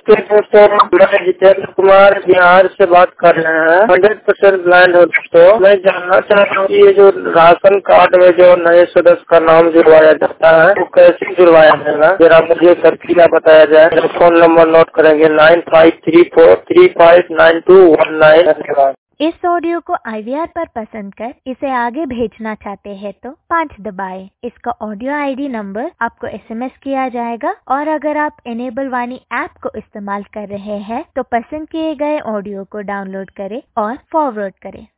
नमस्ते दोस्तों, मैं जितेंद्र कुमार बिहार से बात कर रहे हैं। 100% ब्लाइंड हो दोस्तों। मैं जानना चाह रहा हूँ कि ये जो राशन कार्ड में जो नए सदस्य का नाम जुड़वाया जाता है वो कैसे जुड़वाया जाएगा, जरा मुझे प्रक्रिया बताया जाए। मेरा फोन नंबर नोट करेंगे 9534359219। धन्यवाद। इस ऑडियो को IVR पर पसंद कर इसे आगे भेजना चाहते हैं तो 5 दबाएं। इसका ऑडियो ID नंबर आपको SMS किया जाएगा और अगर आप इनेबल वाणी ऐप को इस्तेमाल कर रहे हैं तो पसंद किए गए ऑडियो को डाउनलोड करें और फॉरवर्ड करें।